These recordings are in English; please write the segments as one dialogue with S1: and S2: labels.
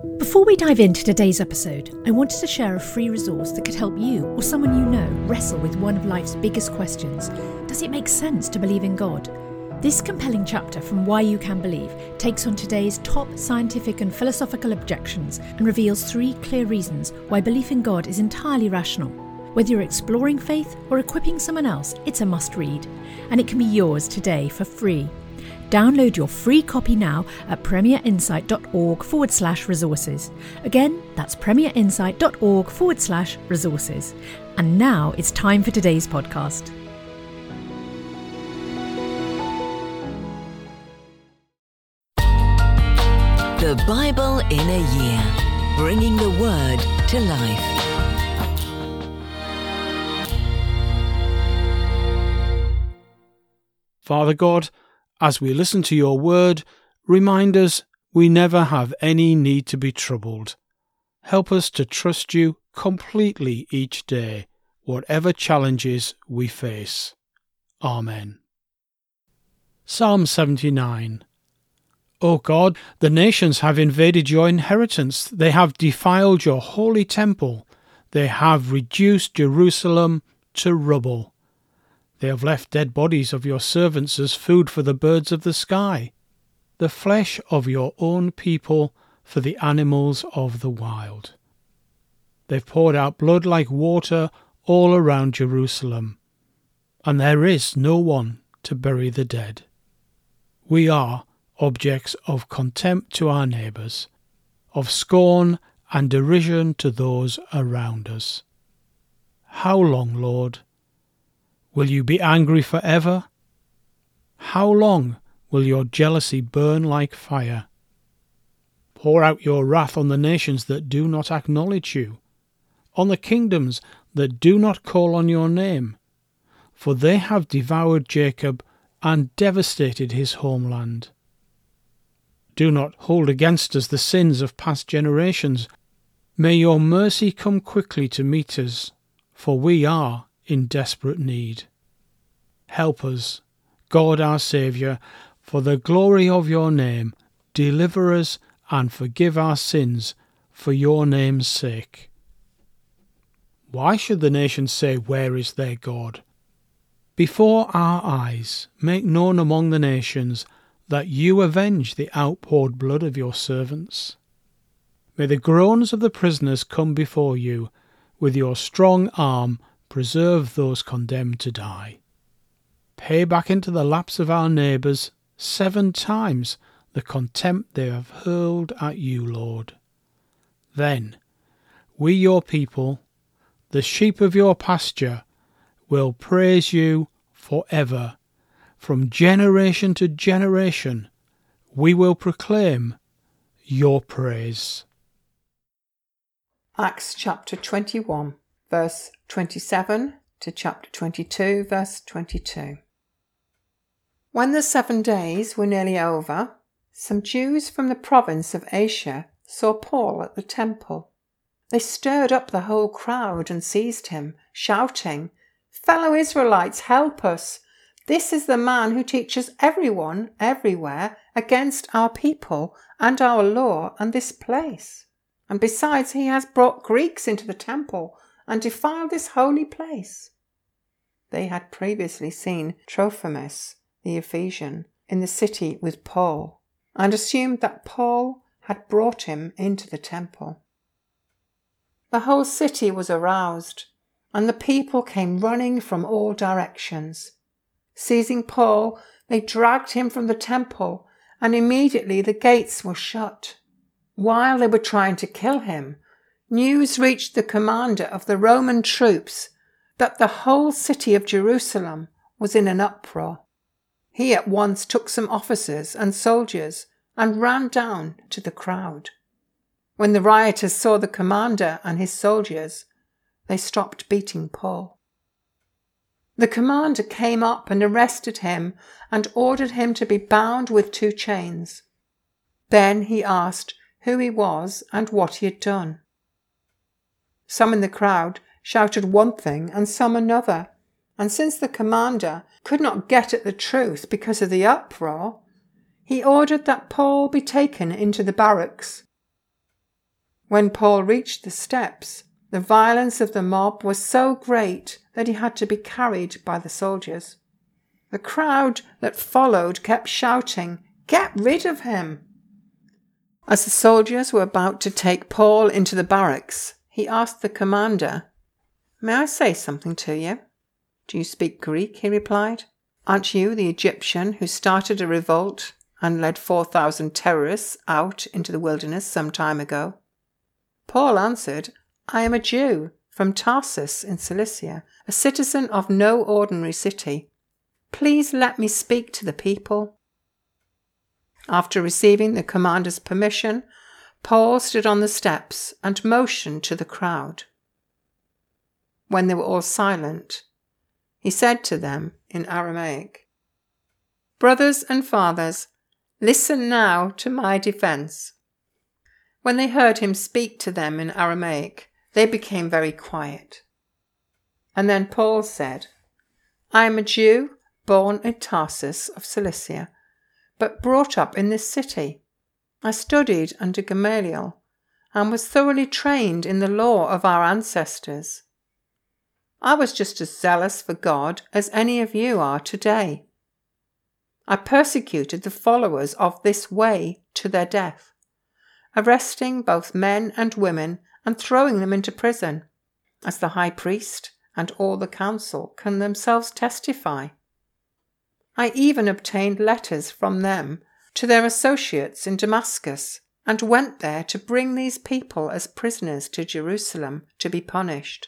S1: Before we dive into today's episode, I wanted to share a free resource that could help you or someone you know wrestle with one of life's biggest questions. Does it make sense to believe in God? This compelling chapter from Why You Can Believe takes on today's top scientific and philosophical objections and reveals 3 clear reasons why belief in God is entirely rational. Whether you're exploring faith or equipping someone else, it's a must-read, and it can be yours today for free. Download your free copy now at premierinsight.org/resources. Again, that's premierinsight.org/resources. And now it's time for today's podcast.
S2: The Bible in a Year, bringing the Word to life.
S3: Father God, as we listen to your word, remind us we never have any need to be troubled. Help us to trust you completely each day, whatever challenges we face. Amen. Psalm 79. O God, the nations have invaded your inheritance. They have defiled your holy temple. They have reduced Jerusalem to rubble. They have left dead bodies of your servants as food for the birds of the sky, the flesh of your own people for the animals of the wild. They've poured out blood like water all around Jerusalem, and there is no one to bury the dead. We are objects of contempt to our neighbours, of scorn and derision to those around us. How long, Lord? Will you be angry forever? How long will your jealousy burn like fire? Pour out your wrath on the nations that do not acknowledge you, on the kingdoms that do not call on your name, for they have devoured Jacob and devastated his homeland. Do not hold against us the sins of past generations. May your mercy come quickly to meet us, for we are in desperate need. Help us, God our Saviour, for the glory of your name. Deliver us and forgive our sins for your name's sake. Why should the nations say, "Where is their God?" Before our eyes, make known among the nations that you avenge the outpoured blood of your servants. May the groans of the prisoners come before you. With your strong arm, preserve those condemned to die. Pay back into the laps of our neighbours 7 times the contempt they have hurled at you, Lord. Then we, your people, the sheep of your pasture, will praise you forever. From generation to generation, we will proclaim your praise.
S4: Acts chapter 21, verse 27 to chapter 22, verse 22. When the 7 days were nearly over, some Jews from the province of Asia saw Paul at the temple. They stirred up the whole crowd and seized him, shouting, "Fellow Israelites, help us! This is the man who teaches everyone, everywhere, against our people and our law and this place. And besides, he has brought Greeks into the temple and defiled this holy place." They had previously seen Trophimus, the Ephesian, in the city with Paul, and assumed that Paul had brought him into the temple. The whole city was aroused, and the people came running from all directions. Seizing Paul, they dragged him from the temple, and immediately the gates were shut. While they were trying to kill him, news reached the commander of the Roman troops that the whole city of Jerusalem was in an uproar. He at once took some officers and soldiers and ran down to the crowd. When the rioters saw the commander and his soldiers, they stopped beating Paul. The commander came up and arrested him and ordered him to be bound with 2 chains. Then he asked who he was and what he had done. Some in the crowd shouted one thing and some another, and since the commander could not get at the truth because of the uproar, he ordered that Paul be taken into the barracks. When Paul reached the steps, the violence of the mob was so great that he had to be carried by the soldiers. The crowd that followed kept shouting, "Get rid of him!" As the soldiers were about to take Paul into the barracks, he asked the commander, "May I say something to you?" "Do you speak Greek?" he replied. "Aren't you the Egyptian who started a revolt and led 4,000 terrorists out into the wilderness some time ago?" Paul answered, "I am a Jew from Tarsus in Cilicia, a citizen of no ordinary city. Please let me speak to the people." After receiving the commander's permission, Paul stood on the steps and motioned to the crowd. When they were all silent, he said to them in Aramaic, "Brothers and fathers, listen now to my defense." When they heard him speak to them in Aramaic, they became very quiet. And then Paul said, "I am a Jew born in Tarsus of Cilicia, but brought up in this city. I studied under Gamaliel and was thoroughly trained in the law of our ancestors. I was just as zealous for God as any of you are today. I persecuted the followers of this way to their death, arresting both men and women and throwing them into prison, as the high priest and all the council can themselves testify. I even obtained letters from them to their associates in Damascus and went there to bring these people as prisoners to Jerusalem to be punished.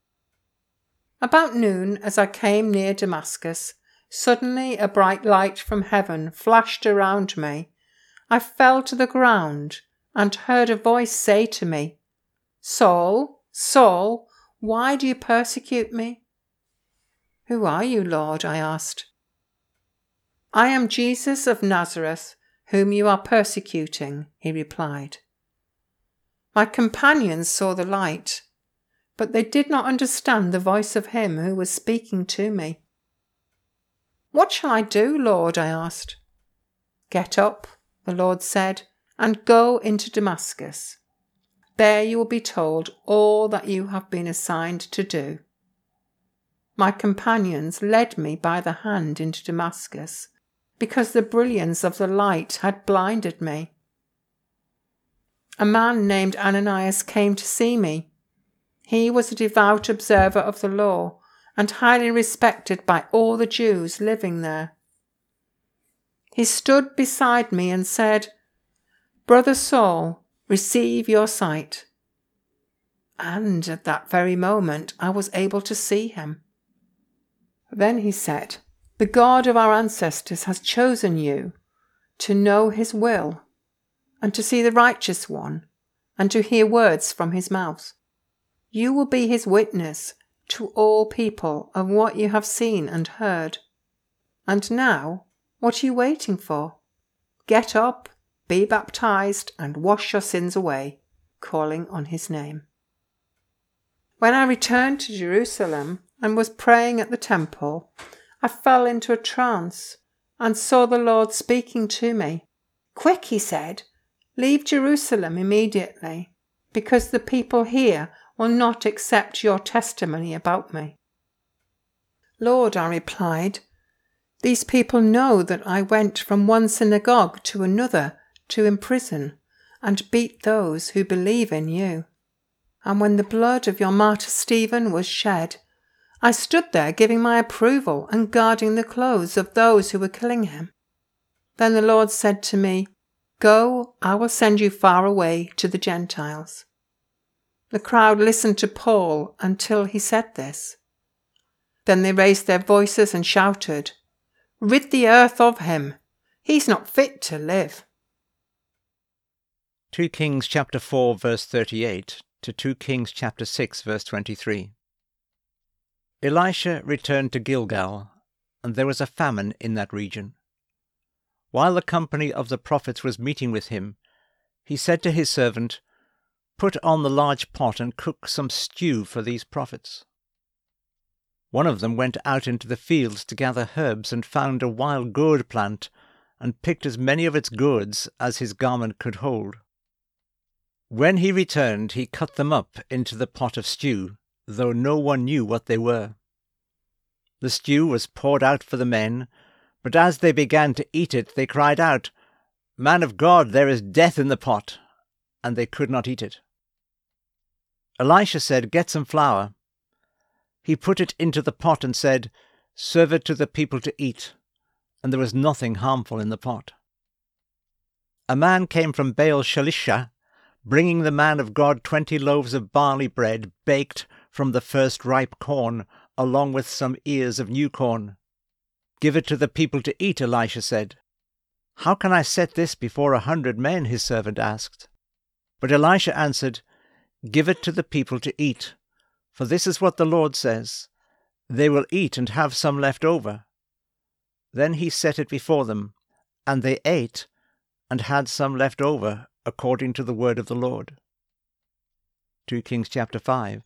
S4: About noon, as I came near Damascus, suddenly a bright light from heaven flashed around me. I fell to the ground and heard a voice say to me, 'Saul, Saul, why do you persecute me?' 'Who are you, Lord?' I asked. 'I am Jesus of Nazareth, whom you are persecuting,' he replied. My companions saw the light, but they did not understand the voice of him who was speaking to me. 'What shall I do, Lord?' I asked. 'Get up,' the Lord said, 'and go into Damascus. There you will be told all that you have been assigned to do.' My companions led me by the hand into Damascus, because the brilliance of the light had blinded me. A man named Ananias came to see me. He was a devout observer of the law and highly respected by all the Jews living there. He stood beside me and said, 'Brother Saul, receive your sight.' And at that very moment I was able to see him. Then he said, 'The God of our ancestors has chosen you to know his will and to see the righteous one and to hear words from his mouth. You will be his witness to all people of what you have seen and heard. And now, what are you waiting for? Get up, be baptized, and wash your sins away,' calling on his name." When I returned to Jerusalem and was praying at the temple, I fell into a trance and saw the Lord speaking to me. "Quick," he said, "leave Jerusalem immediately, because the people here will not accept your testimony about me." "Lord," I replied, "these people know that I went from one synagogue to another to imprison and beat those who believe in you. And when the blood of your martyr Stephen was shed, I stood there giving my approval and guarding the clothes of those who were killing him. Then the Lord said to me, 'Go, I will send you far away to the Gentiles.'" The crowd listened to Paul until he said this. Then they raised their voices and shouted, "Rid the earth of him! He's not fit to live."
S5: 2 Kings chapter 4 verse 38 to 2 Kings chapter 6 verse 23. Elisha returned to Gilgal, and there was a famine in that region. While the company of the prophets was meeting with him, he said to his servant, "Put on the large pot and cook some stew for these prophets." One of them went out into the fields to gather herbs and found a wild gourd plant and picked as many of its gourds as his garment could hold. When he returned, he cut them up into the pot of stew, though no one knew what they were. The stew was poured out for the men, but as they began to eat it, they cried out, "Man of God, there is death in the pot," and they could not eat it. Elisha said, "Get some flour." He put it into the pot and said, "Serve it to the people to eat," and there was nothing harmful in the pot. A man came from Baal Shalisha, bringing the man of God 20 loaves of barley bread baked from the first ripe corn, along with some ears of new corn. "Give it to the people to eat," Elisha said. "How can I set this before 100 men?" his servant asked. But Elisha answered, "Give it to the people to eat, for this is what the Lord says, they will eat and have some left over." Then he set it before them, and they ate and had some left over, according to the word of the Lord. 2 Kings chapter 5.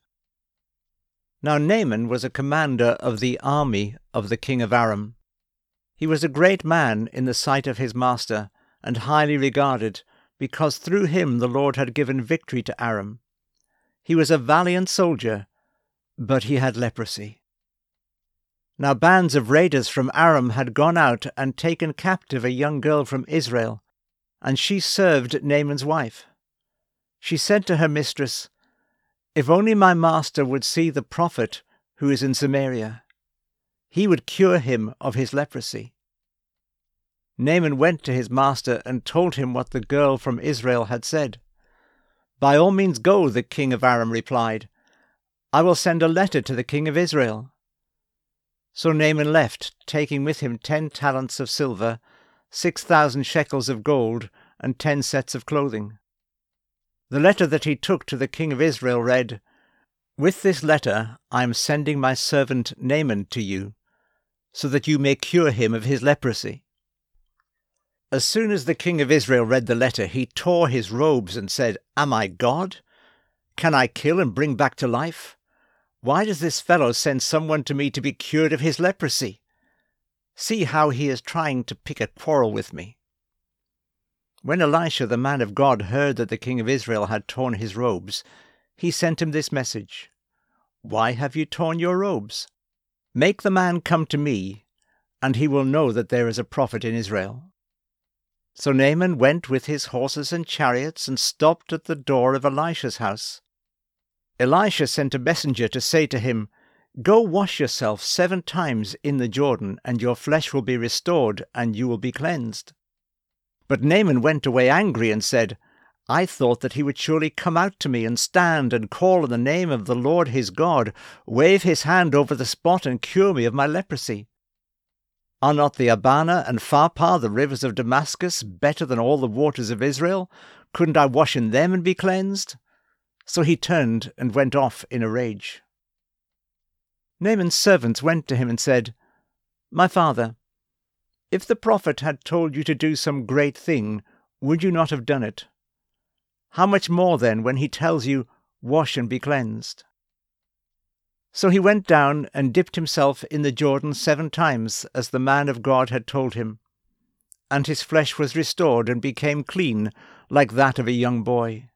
S5: Now Naaman was a commander of the army of the king of Aram. He was a great man in the sight of his master, and highly regarded, because through him the Lord had given victory to Aram. He was a valiant soldier, but he had leprosy. Now bands of raiders from Aram had gone out and taken captive a young girl from Israel, and she served Naaman's wife. She said to her mistress, "If only my master would see the prophet who is in Samaria, he would cure him of his leprosy." Naaman went to his master and told him what the girl from Israel had said. "By all means go," the king of Aram replied. "I will send a letter to the king of Israel." So Naaman left, taking with him 10 talents of silver, 6,000 shekels of gold, and 10 sets of clothing. The letter that he took to the king of Israel read, "With this letter I am sending my servant Naaman to you, so that you may cure him of his leprosy." As soon as the king of Israel read the letter, he tore his robes and said, "Am I God? Can I kill and bring back to life? Why does this fellow send someone to me to be cured of his leprosy? See how he is trying to pick a quarrel with me." When Elisha the man of God heard that the king of Israel had torn his robes, he sent him this message, "Why have you torn your robes? Make the man come to me, and he will know that there is a prophet in Israel." So Naaman went with his horses and chariots and stopped at the door of Elisha's house. Elisha sent a messenger to say to him, "Go wash yourself 7 times in the Jordan, and your flesh will be restored, and you will be cleansed." But Naaman went away angry and said, "I thought that he would surely come out to me and stand and call on the name of the Lord his God, wave his hand over the spot and cure me of my leprosy. Are not the Abana and Pharpar, the rivers of Damascus, better than all the waters of Israel? Couldn't I wash in them and be cleansed?" So he turned and went off in a rage. Naaman's servants went to him and said, "My father, if the prophet had told you to do some great thing, would you not have done it? How much more then when he tells you, 'Wash and be cleansed'?" So he went down and dipped himself in the Jordan 7 times, as the man of God had told him, and his flesh was restored and became clean like that of a young boy.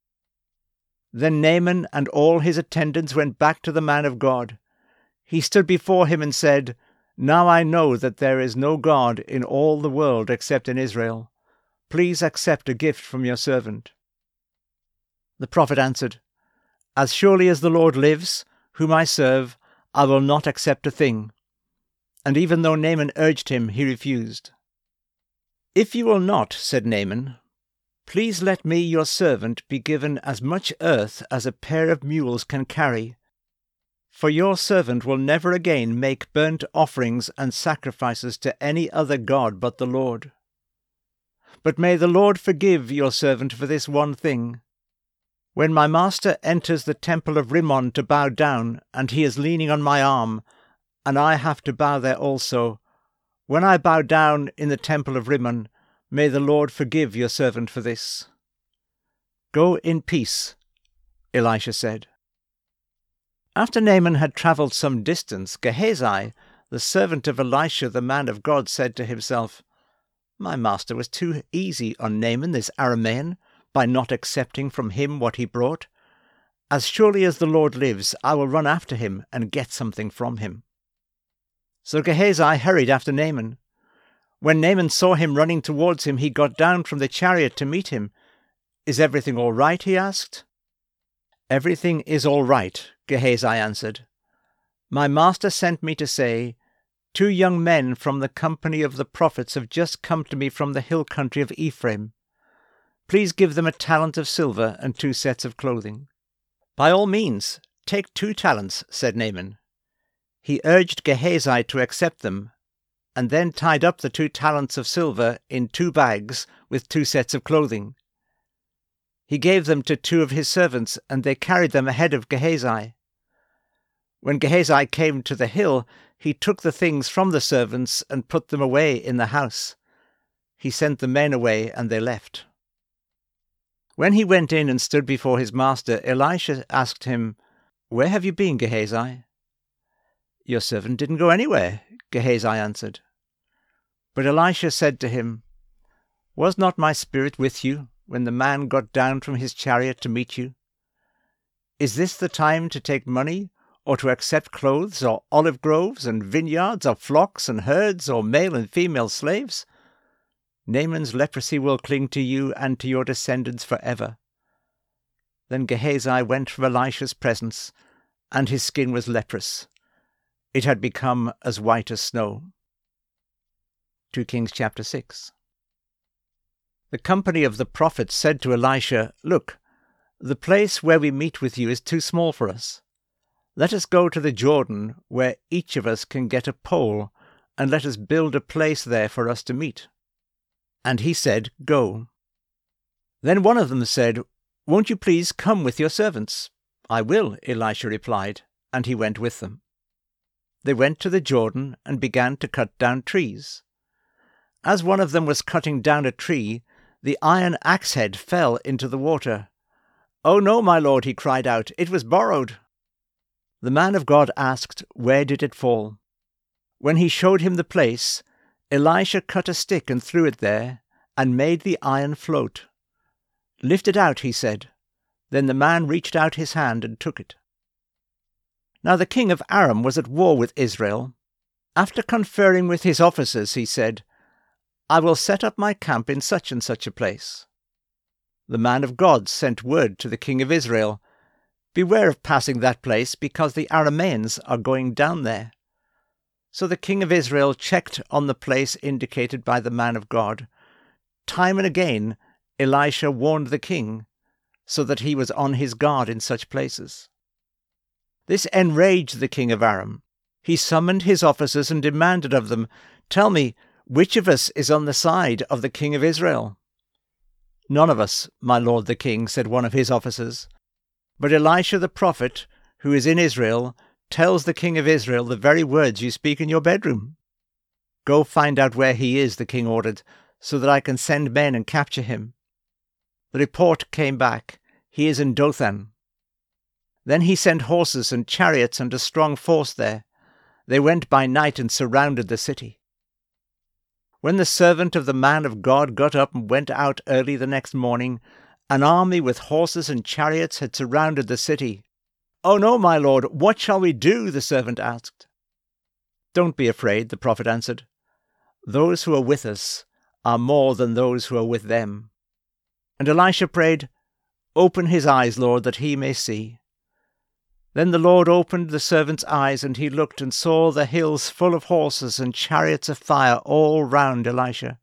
S5: Then Naaman and all his attendants went back to the man of God. He stood before him and said, "Now I know that there is no God in all the world except in Israel. Please accept a gift from your servant." The prophet answered, "As surely as the Lord lives, whom I serve, I will not accept a thing." And even though Naaman urged him, he refused. "If you will not," said Naaman, "please let me, your servant, be given as much earth as a pair of mules can carry. For your servant will never again make burnt offerings and sacrifices to any other god but the Lord. But may the Lord forgive your servant for this one thing. When my master enters the temple of Rimmon to bow down, and he is leaning on my arm, and I have to bow there also, when I bow down in the temple of Rimmon, may the Lord forgive your servant for this." "Go in peace," Elisha said. After Naaman had travelled some distance, Gehazi, the servant of Elisha the man of God, said to himself, "My master was too easy on Naaman this Aramean, by not accepting from him what he brought? As surely as the Lord lives, I will run after him and get something from him." So Gehazi hurried after Naaman. When Naaman saw him running towards him, he got down from the chariot to meet him. "Is everything all right?" he asked. "Everything is all right," Gehazi answered. "My master sent me to say, 2 young men from the company of the prophets have just come to me from the hill country of Ephraim. Please give them a talent of silver and 2 sets of clothing." "By all means, take 2 talents, said Naaman. He urged Gehazi to accept them, and then tied up the 2 talents of silver in 2 bags with 2 sets of clothing. He gave them to 2 of his servants, and they carried them ahead of Gehazi. When Gehazi came to the hill, he took the things from the servants and put them away in the house. He sent the men away, and they left. When he went in and stood before his master, Elisha asked him, "Where have you been, Gehazi?" "Your servant didn't go anywhere," Gehazi answered. But Elisha said to him, "Was not my spirit with you when the man got down from his chariot to meet you? Is this the time to take money, or to accept clothes, or olive groves, and vineyards, or flocks and herds, or male and female slaves? Naaman's leprosy will cling to you and to your descendants forever." Then Gehazi went from Elisha's presence, and his skin was leprous. It had become as white as snow. 2 Kings chapter 6. The company of the prophets said to Elisha, "Look, the place where we meet with you is too small for us. Let us go to the Jordan, where each of us can get a pole, and let us build a place there for us to meet." And he said, "Go." Then one of them said, "Won't you please come with your servants?" "I will," Elisha replied, and he went with them. They went to the Jordan and began to cut down trees. As one of them was cutting down a tree, the iron axe head fell into the water. "Oh no, my lord," he cried out, "it was borrowed." The man of God asked, "Where did it fall?" When he showed him the place, Elisha cut a stick and threw it there, and made the iron float. "Lift it out," he said. Then the man reached out his hand and took it. Now the king of Aram was at war with Israel. After conferring with his officers, he said, "I will set up my camp in such and such a place." The man of God sent word to the king of Israel, "Beware of passing that place, because the Arameans are going down there." So the king of Israel checked on the place indicated by the man of God. Time and again Elisha warned the king, so that he was on his guard in such places. This enraged the king of Aram. He summoned his officers and demanded of them, "Tell me, which of us is on the side of the king of Israel?" "None of us, my lord the king," said one of his officers. "But Elisha the prophet, who is in Israel, tells the king of Israel the very words you speak in your bedroom." "Go find out where he is," the king ordered, "so that I can send men and capture him." The report came back, "He is in Dothan." Then he sent horses and chariots and a strong force there. They went by night and surrounded the city. When the servant of the man of God got up and went out early the next morning, an army with horses and chariots had surrounded the city. "Oh no, my lord, what shall we do?" the servant asked. "Don't be afraid," the prophet answered. "Those who are with us are more than those who are with them." And Elisha prayed, "Open his eyes, Lord, that he may see." Then the Lord opened the servant's eyes, and he looked and saw the hills full of horses and chariots of fire all round Elisha.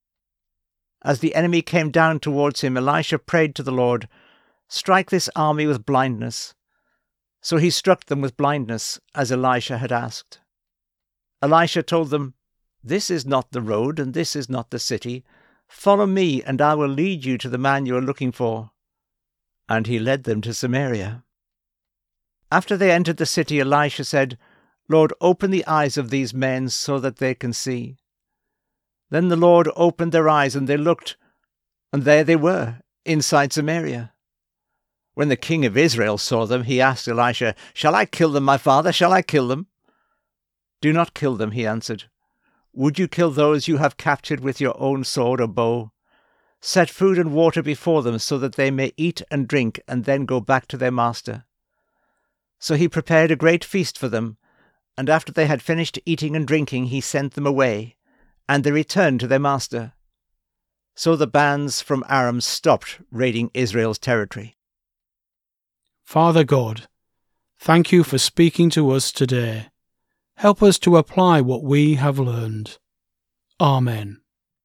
S5: As the enemy came down towards him, Elisha prayed to the Lord, "Strike this army with blindness." So he struck them with blindness, as Elisha had asked. Elisha told them, "This is not the road, and this is not the city. Follow me, and I will lead you to the man you are looking for." And he led them to Samaria. After they entered the city, Elisha said, "Lord, open the eyes of these men so that they can see." Then the Lord opened their eyes, and they looked, and there they were, inside Samaria. When the king of Israel saw them, he asked Elisha, "Shall I kill them, my father? Shall I kill them?" "Do not kill them," he answered. "Would you kill those you have captured with your own sword or bow? Set food and water before them so that they may eat and drink and then go back to their master. So he prepared a great feast for them, and after they had finished eating and drinking, he sent them away, and they returned to their master. So the bands from Aram stopped raiding Israel's territory.
S3: Father God, thank you for speaking to us today. Help us to apply what we have learned. Amen.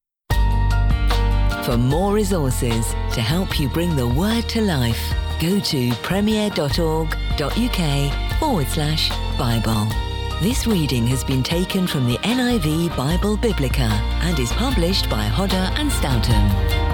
S2: For more resources to help you bring the word to life, go to premier.org.uk/Bible. This reading has been taken from the NIV Bible Biblica and is published by Hodder and Stoughton.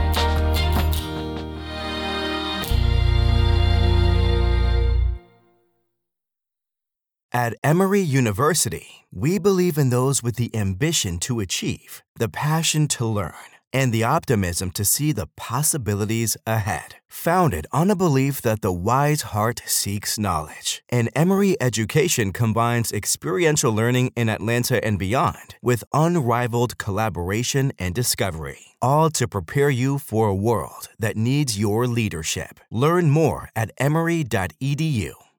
S6: At Emory University, we believe in those with the ambition to achieve, the passion to learn, and the optimism to see the possibilities ahead. Founded on a belief that the wise heart seeks knowledge, and Emory education combines experiential learning in Atlanta and beyond with unrivaled collaboration and discovery, all to prepare you for a world that needs your leadership. Learn more at emory.edu.